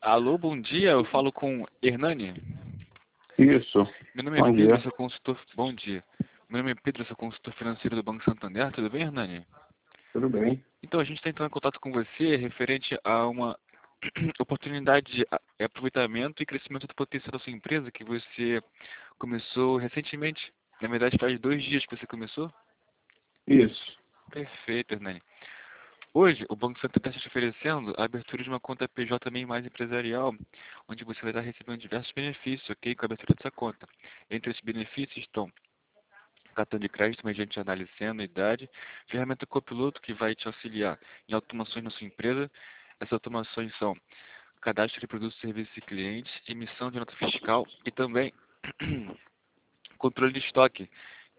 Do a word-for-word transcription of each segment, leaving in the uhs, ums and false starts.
Alô, bom dia. Eu falo com Hernani. Isso. Meu nome é Bom Pedro, dia. eu sou consultor. Bom dia. Meu nome é Pedro, eu sou consultor financeiro do Banco Santander. Tudo bem, Hernani? Tudo bem? Então, a gente está entrando em contato com você referente a uma oportunidade de a- aproveitamento e crescimento do potencial da sua empresa que você começou recentemente. Na verdade, faz dois dias que você começou. Isso. Perfeito, Hernani. Hoje, o Banco Santander está te oferecendo a abertura de uma conta P J também mais empresarial, onde você vai estar recebendo diversos benefícios, ok? Com a abertura dessa conta. Entre esses benefícios estão cartão de crédito mediante análise de anuidade, ferramenta copiloto que vai te auxiliar em automações na sua empresa. Essas automações são cadastro de produtos, serviços e clientes, emissão de nota fiscal e também controle de estoque.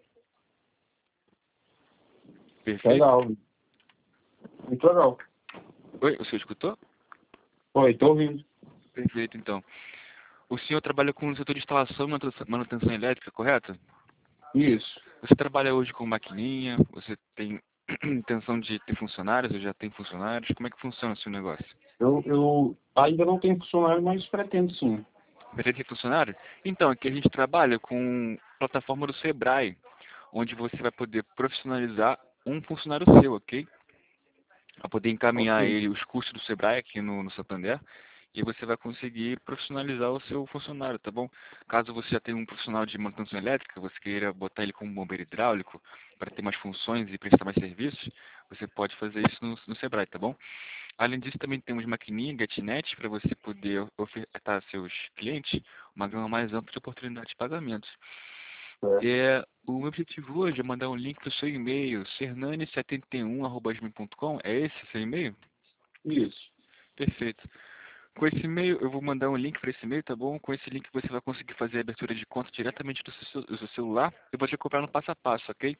Perfeito? Legal. Muito legal. Oi, o senhor escutou? Oi, tô ouvindo. Perfeito, então. O senhor trabalha com o setor de instalação e manutenção manutenção elétrica, correto? Isso. Você trabalha hoje com maquininha? Você tem intenção de ter funcionários ou já tem funcionários? Como é que funciona o seu negócio? Eu, eu ainda não tenho funcionário, mas pretendo sim. Pretende ter funcionário? Então, aqui a gente trabalha com plataforma do Sebrae, onde você vai poder profissionalizar um funcionário seu, ok? Para poder encaminhar Ok. ele os custos do Sebrae aqui no, no Santander, e você vai conseguir profissionalizar o seu funcionário, tá bom? Caso você já tenha um profissional de manutenção elétrica, você queira botar ele como bombeiro hidráulico para ter mais funções e prestar mais serviços, você pode fazer isso no, no Sebrae, tá bom? Além disso, também temos maquininha, GetNet, para você poder ofertar a seus clientes uma gama mais ampla de oportunidades de pagamentos. É. É, o meu objetivo hoje é mandar um link para o seu e-mail, cernani setenta e um arroba gmail ponto com. É esse seu e-mail? Isso. Perfeito. Com esse e-mail, eu vou mandar um link para esse e-mail, tá bom? Com esse link você vai conseguir fazer a abertura de conta diretamente do seu, do seu celular. Eu vou te acompanhar no passo a passo, ok?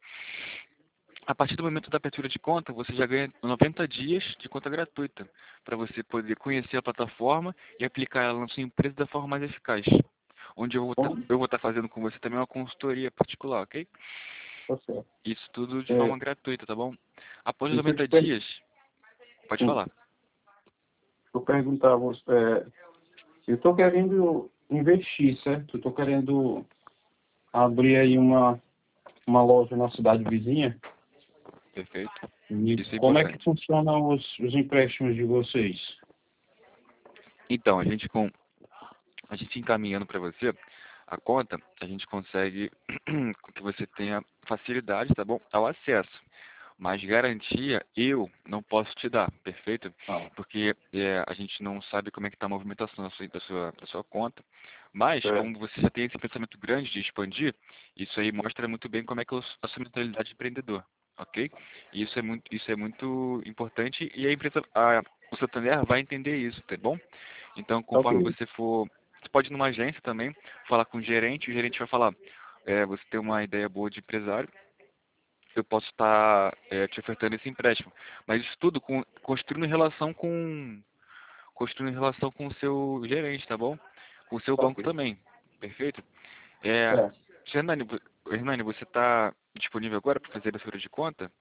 A partir do momento da abertura de conta, você já ganha noventa dias de conta gratuita, para você poder conhecer a plataforma e aplicar ela na sua empresa da forma mais eficaz. Onde eu vou estar Bom, eu vou estar fazendo com você também uma consultoria particular, ok? tá certo. Isso tudo de É, forma gratuita, tá bom? Após os deixa eu te noventa per... dias, pode sim, falar. eu perguntar a você. É, eu estou querendo investir, certo? Eu estou querendo abrir aí uma, uma loja na cidade vizinha. Perfeito? E Isso é como é que importante. funcionam os, os empréstimos de vocês? Então, a gente com a gente encaminhando para você a conta, a gente consegue com que você tenha facilidade, tá bom? Ao acesso. Mas garantia eu não posso te dar, perfeito? Ah, Porque é, a gente não sabe como é que está a movimentação da sua, da sua, da sua conta. Mas, certo. como você já tem esse pensamento grande de expandir, isso aí mostra muito bem como é que é a sua mentalidade de empreendedor, ok? E isso é muito, isso é muito importante e a empresa, a, o Santander vai entender isso, tá bom? Então, conforme Ok. você for, você pode ir numa agência também, falar com o gerente, o gerente vai falar, é, você tem uma ideia boa de empresário, eu posso estar é, te ofertando esse empréstimo. Mas isso tudo com, construindo relação com construindo relação com o seu gerente, tá bom? Com o seu banco Ok. também. Perfeito? É, É, Hernani, vo- Hernani, você está disponível agora para fazer a abertura de conta?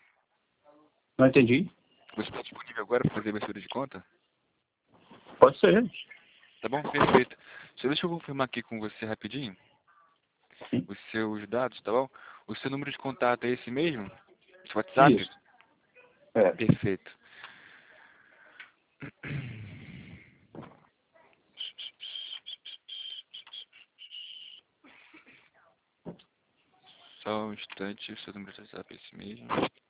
não entendi. Você está disponível agora para fazer a abertura de conta? Pode ser. Tá bom? Perfeito. Só deixa eu confirmar aqui com você rapidinho Sim. os seus dados, tá bom? O seu número de contato é esse mesmo? Seu WhatsApp? Isso. É. Perfeito. Só um instante, o seu número de WhatsApp é esse mesmo.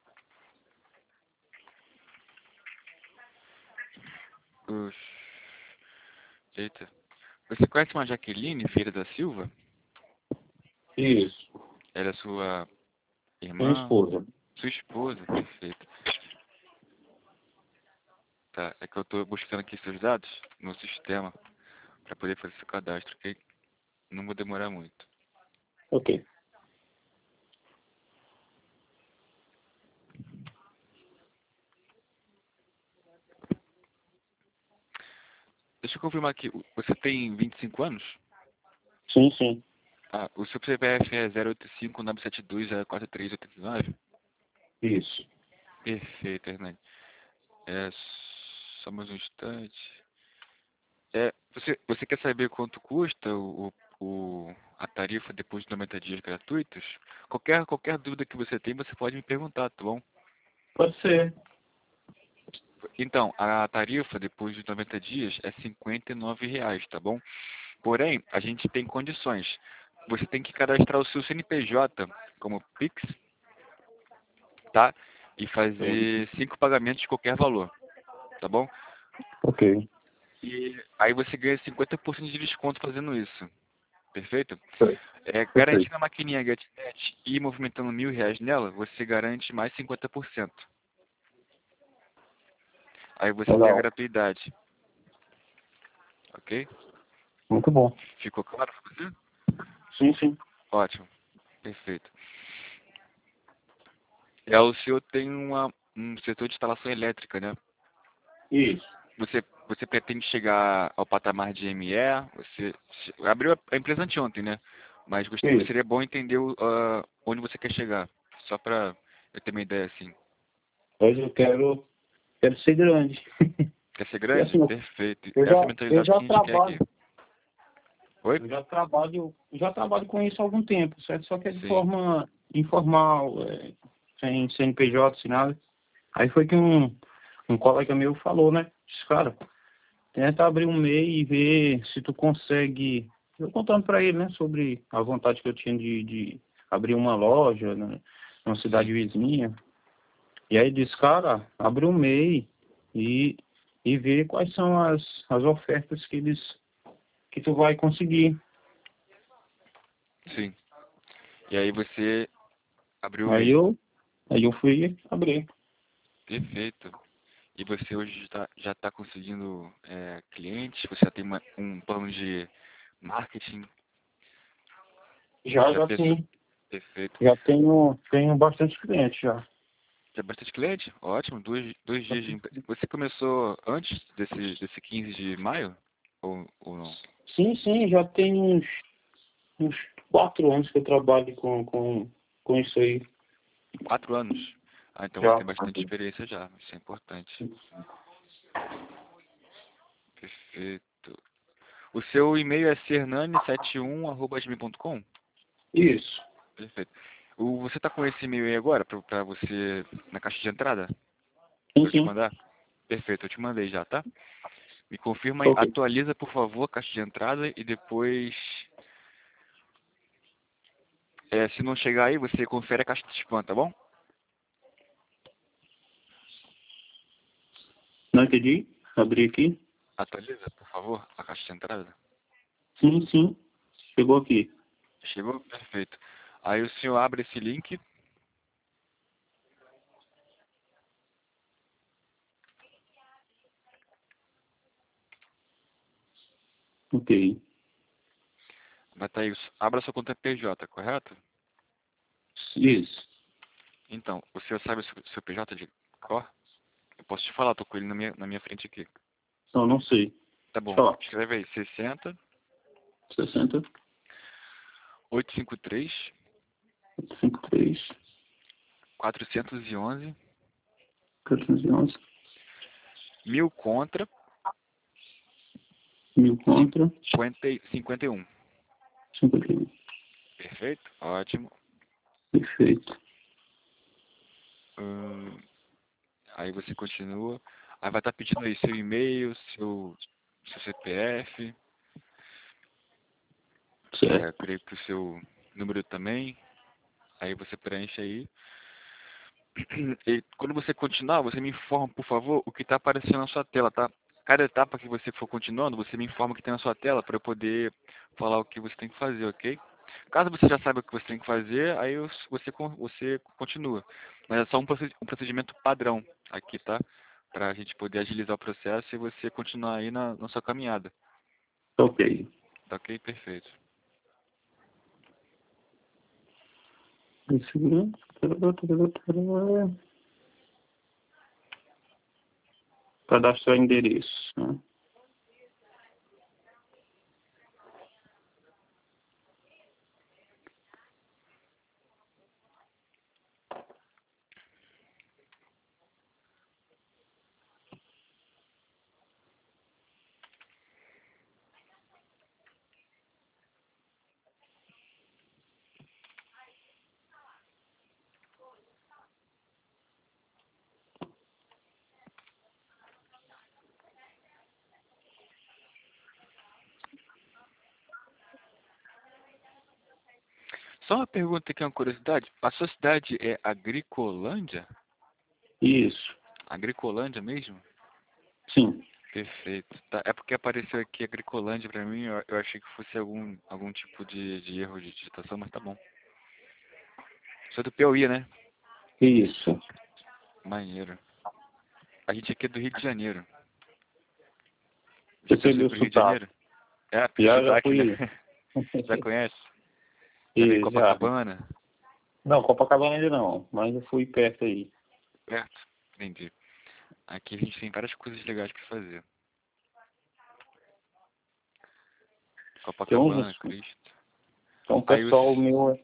Ux, eita. Você conhece uma Jaqueline Vieira da Silva? Isso. Ela é sua Minha irmã? esposa. Sua esposa? Perfeito. Tá, é que eu tô buscando aqui seus dados no sistema para poder fazer seu cadastro, ok? Não vou demorar muito. Ok. Deixa eu confirmar aqui. Você tem vinte e cinco anos? Sim, sim. Ah, o seu C P F é zero oito cinco nove sete dois zero quatro três oito nove? Isso. Perfeito, Hernani. É só mais um instante. É, você, você quer saber quanto custa o, o, a tarifa depois de noventa dias gratuitos? Qualquer, qualquer dúvida que você tem, você pode me perguntar, tá bom? Pode ser. Então, a tarifa depois de noventa dias é cinquenta e nove reais, tá bom? Porém, a gente tem condições. Você tem que cadastrar o seu C N P J como Pix, tá? E fazer cinco pagamentos de qualquer valor, tá bom? Ok. E aí você ganha cinquenta por cento de desconto fazendo isso. Perfeito? É, Perfeito. garantindo a maquininha GetNet e movimentando mil reais nela, você garante mais cinquenta por cento. Aí você tem a Legal. gratuidade. Ok? Muito bom. Ficou claro pra você? Sim, sim. Ótimo. Perfeito. É, o senhor tem uma, um setor de instalação elétrica, né? Isso. Você, você pretende chegar ao patamar de M E? Você che- abriu a a empresa anteontem, né? Mas gost- Isso. seria bom entender o, ah, onde você quer chegar. Só para eu ter uma ideia assim. Hoje eu quero, quero ser grande. Quer ser E grande? assim, Perfeito. eu Essa é a já, eu mentalidade já que a gente quer aqui. trabalho, Oi? eu já trabalho, eu já trabalho com isso há algum tempo, certo? Só que é de Sim. forma informal, é, sem C N P J, sem nada. Aí foi que um, um colega meu falou, né? Disse, cara, tenta abrir um M E I e ver se tu consegue. Eu contando para ele, né, sobre a vontade que eu tinha de, de abrir uma loja, né, numa cidade Sim. vizinha. E aí ele disse, cara, abre um M E I e, e vê quais são as, as ofertas que eles que tu vai conseguir. Sim. E aí você abriu o Aí M E I. eu, aí eu fui abrir. Perfeito. E você hoje está, já está conseguindo é, clientes? Você já tem uma, um plano de marketing? Já, Já já pensou? sim. Perfeito. Já tenho, tenho bastante cliente já. Já bastante cliente? Ótimo. Dois, dois dias de... empre- Você começou antes desse, desse quinze de maio? Ou, ou não? Sim, sim, já tem uns, uns quatro anos que eu trabalho com, com, com isso aí. Quatro anos? Ah, então você Já. tem bastante experiência já. Isso é importante. Perfeito. O seu e-mail é cernani setenta e um arroba gmail ponto com? Isso. Perfeito. O, você está com esse e-mail aí agora para você na caixa de entrada? Sim, Para eu te sim. mandar? Perfeito, eu te mandei já, tá? Me confirma aí, Ok. atualiza por favor a caixa de entrada e depois, é, se não chegar aí, você confere a caixa de spam, tá bom? Não entendi. Abri aqui. Atualiza, por favor, a caixa de entrada. Sim, sim. Chegou aqui. Chegou? Perfeito. Aí o senhor abre esse link, Ok. vai estar aí, abra sua conta P J, correto? Isso. Então, o senhor sabe o seu, seu P J de cor? Eu posso te falar, tô com ele na minha, na minha frente aqui. Não, não sei. Tá Deixa bom, eu falar. escreve aí, sessenta, sessenta, oitocentos e cinquenta e três, cinquenta e três, quatrocentos e onze, quatrocentos e onze, mil contra, mil contra, cinquenta, e- cinquenta e um. cinquenta e um. Perfeito? Ótimo. Perfeito. Hum, aí você continua. Aí vai estar pedindo aí seu e-mail, seu, seu C P F, é, Certo. creio que o seu número também. Aí você preenche aí. E quando você continuar, você me informa, por favor, o que está aparecendo na sua tela, tá? Cada etapa que você for continuando, você me informa o que tem na sua tela para eu poder falar o que você tem que fazer, ok? Caso você já saiba o que você tem que fazer, aí os- você, con- você continua. Mas é só um procedi- um procedimento padrão aqui, tá? Para a gente poder agilizar o processo e você continuar aí na, na sua caminhada. Ok. Tá ok? Perfeito. Segurança. Tarará, tarará, tarará. Cadastrar endereço. Né? Só uma pergunta aqui, uma curiosidade. A sua cidade é Agricolândia? Isso, Agricolândia mesmo? sim. Perfeito. Tá, é porque apareceu aqui Agricolândia pra mim, eu, eu achei que fosse algum, algum tipo de, de erro de digitação, mas tá bom. Você é do Piauí, né? Isso. Maneiro. A gente aqui é do Rio de Janeiro. Já Percebi pensou em ir o pro Rio de sotaque. Janeiro? É, pelo Já, já sotaque, né? fui. Já conhece? Já veio em E já. Copacabana? Não, Copacabana ainda não, mas eu fui perto aí. Perto? Entendi. Aqui a gente tem várias coisas legais pra fazer. Tem uns, Copacabana, Cristo. tem um Aí os... pessoal meu,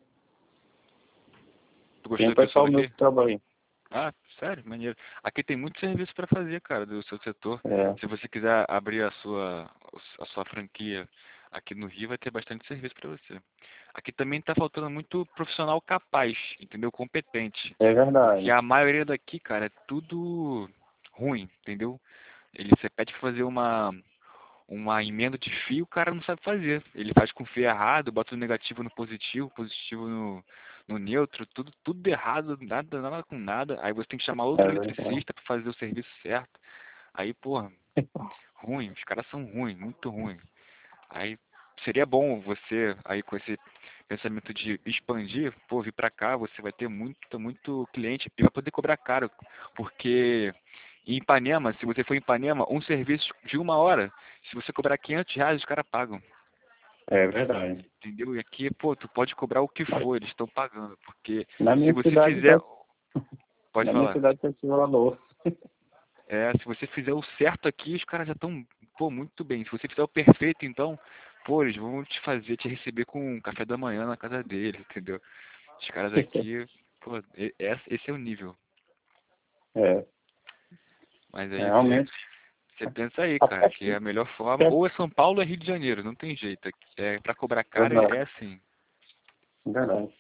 Tu tem gostou um do pessoal pessoal meu daqui? que trabalha. Ah, sério? Maneiro. Aqui tem muito serviço pra fazer, cara, do seu setor. É, Se você quiser abrir a sua, a sua franquia aqui no Rio, vai ter bastante serviço pra você. Aqui também tá faltando muito profissional capaz, entendeu? Competente. é Porque verdade. a maioria daqui, cara, é tudo ruim, entendeu? Ele, você pede pra fazer uma, uma emenda de fio, o cara não sabe fazer. Ele faz com fio errado, bota o negativo no positivo, positivo no, no neutro, tudo, tudo errado, nada, nada com nada. Aí você tem que chamar É outro verdade. eletricista pra fazer o serviço certo. Aí, porra, ruim, os caras são ruins, muito ruins. Aí seria bom você, aí com esse pensamento de expandir, pô, vir pra cá, você vai ter muito, muito cliente e vai poder cobrar caro, porque em Ipanema, se você for em Ipanema, um serviço de uma hora, se você cobrar quinhentos reais, os caras pagam, É verdade. entendeu? E aqui, pô, tu pode cobrar o que Mas for, eles estão pagando, porque na se minha você cidade fizer, tá, pode na minha falar, cidade tá esse valor. é, se você fizer o certo aqui, os caras já estão, pô, muito bem. Se você fizer o perfeito, então, pô, eles vão te fazer, te receber com um café da manhã na casa deles, entendeu? Os caras aqui, pô, e- esse esse é o nível. É, Mas aí você, realmente. você pensa aí, cara, que é Aqui, a melhor forma. é Ou é São Paulo ou é Rio de Janeiro, não tem jeito. Aqui, é, pra cobrar caro é, verdade, é assim. verdade.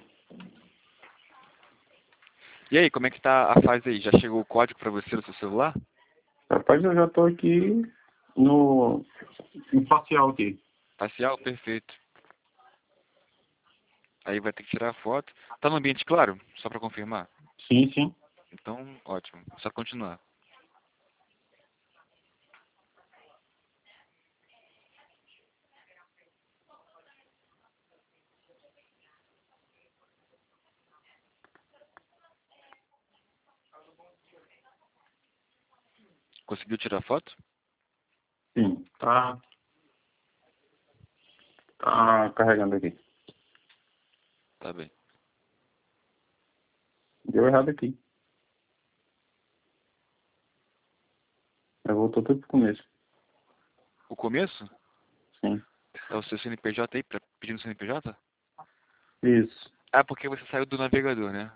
E aí, como é que tá a fase aí? Já chegou o código pra você no seu celular? Rapaz, eu já tô aqui no, no facial aqui. Facial, perfeito. Aí vai ter que tirar a foto. Tá no ambiente claro? Só pra confirmar. Sim, sim. Então, ótimo. Só continuar. Conseguiu tirar foto? Sim. Tá, tá carregando aqui. Tá bem. Deu errado aqui. Eu voltou tudo pro começo. O começo? Sim. Tá o seu C N P J aí, pra, pedindo C N P J? Isso. Ah, porque você saiu do navegador, né?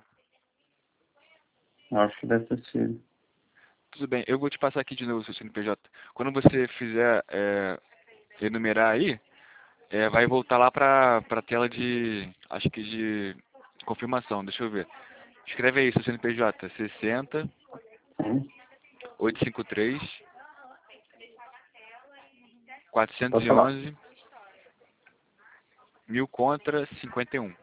Acho que deve ter sido. Tudo bem, eu vou te passar aqui de novo o seu C N P J. Quando você fizer é, enumerar aí, é, vai voltar lá pra, pra tela de, acho que de confirmação, deixa eu ver. Escreve aí seu C N P J, sessenta, Sim. oitocentos e cinquenta e três, quatrocentos Pode e falar. onze, mil contra cinquenta e um.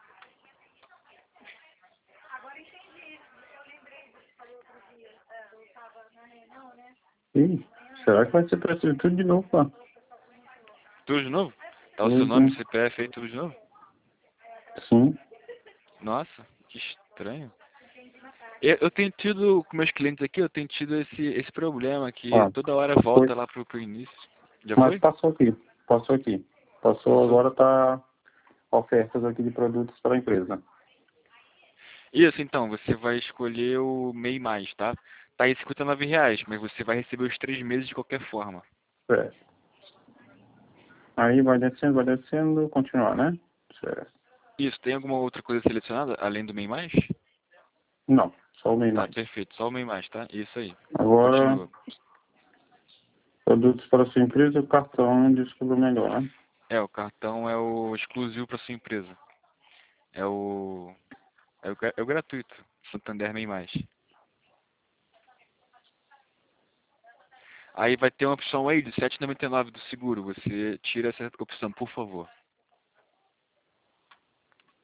Ih, será que vai ser preciso tudo de novo, pô? Tudo de novo? Tá o seu Pois nome, é. C P F aí, tudo de novo? Sim. Nossa, que estranho. Eu, eu tenho tido, com meus clientes aqui, eu tenho tido esse, esse problema que Ó, toda hora foi. volta lá pro, pro início. Já Mas foi? passou aqui. Passou aqui. Passou Passou? agora, tá ofertas aqui de produtos para a empresa. Isso, então, você vai escolher o M E I mais, tá? Tá aí cinquenta e nove reais, mas você vai receber os três meses de qualquer forma. Certo. Aí vai descendo, vai descendo, continuar, né? Certo. Isso, tem alguma outra coisa selecionada, além do M E I mais? Não, só o meio Tá, mais. perfeito, só o M E I mais, tá? Isso aí. Agora, Continua. produtos para sua empresa, o cartão descubra melhor, né? É, o cartão é o exclusivo para sua empresa. É o, é o, gra- é o gratuito, Santander M E I mais. Aí vai ter uma opção aí de sete reais e noventa e nove centavos do seguro. Você tira essa opção, por favor.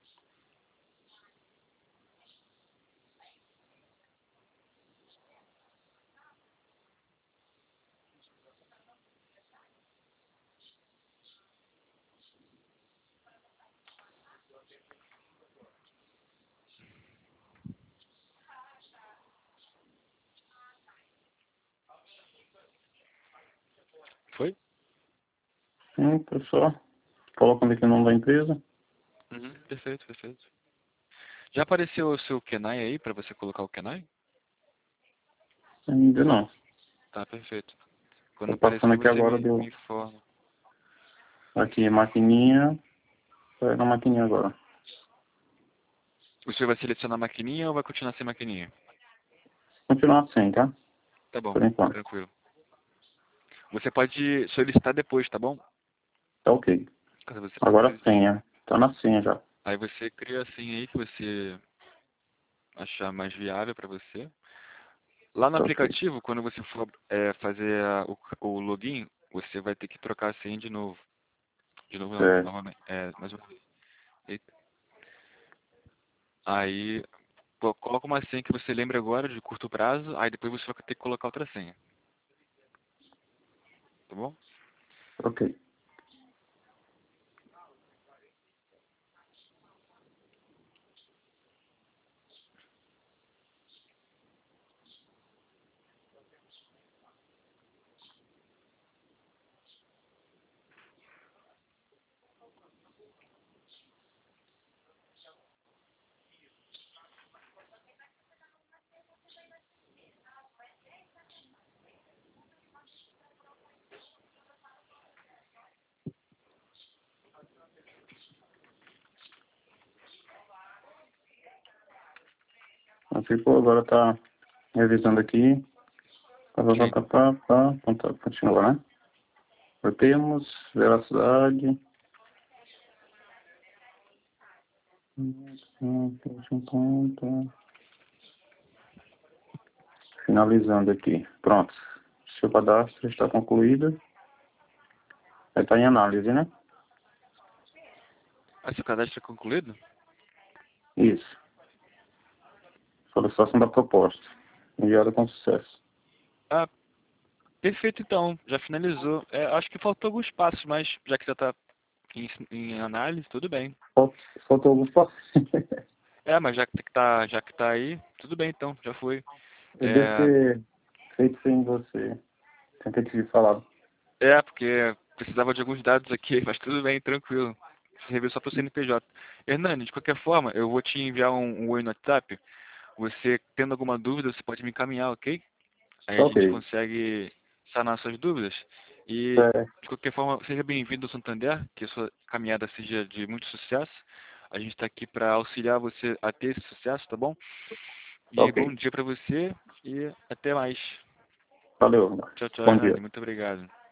Hum, pessoal, colocando aqui o nome da empresa. Uhum, perfeito, perfeito. Já apareceu o seu Kenai aí para você colocar o Kenai? Ainda não. Tá, perfeito. Quando Tô passando aparecer, aqui você agora me, me do... informa. Aqui, maquininha. Vai na maquininha agora. O senhor vai selecionar a maquininha ou vai continuar sem maquininha? Continuar assim, tá? Tá bom, Por enquanto. tranquilo. Você pode solicitar depois, tá bom? Tá ok. Caso você Agora a precise. senha. Tá na senha já. Aí você cria a senha aí que você achar mais viável para você. Lá no Tá ok. aplicativo, quando você for é, fazer a- o, o login, você vai ter que trocar a senha de novo. De novo não, Certo. novamente. É, mais uma vez. Eita. Aí co- coloca uma senha que você lembra agora de curto prazo, aí depois você vai ter que colocar outra senha. Tá bom? Tá ok. Então, ficou, agora tá revisando aqui. Pá, pá, pá, Ok. pá, pá, pá. Então, tá, continua, né? Temos velocidade. Finalizando aqui. Pronto. Seu cadastro está concluído. Aí está em análise, né? Ah, seu cadastro é concluído? Isso. Solicitação da proposta. Enviada com sucesso. Ah, perfeito então. Já finalizou. É, acho que faltou alguns passos, mas já que já está em, em análise, tudo bem. Fal- Faltou alguns passos. É, mas já que tá, já que tá aí, tudo bem então, já foi. Eu devo É, ter feito sem você. Tentei te falar. é, porque precisava de alguns dados aqui, mas tudo bem, tranquilo. Você review só pro C N P J. Hernani, de qualquer forma, eu vou te enviar um, um oi no WhatsApp. Você, tendo alguma dúvida, você pode me encaminhar, ok? Aí a Tá gente ok. consegue sanar suas dúvidas. E, É, de qualquer forma, seja bem-vindo ao Santander, que a sua caminhada seja de muito sucesso. A gente está aqui para auxiliar você a ter esse sucesso, tá bom? tá E bom ok. dia para você e até mais. Valeu. Tchau, tchau, Bom dia. Hernani. Muito obrigado.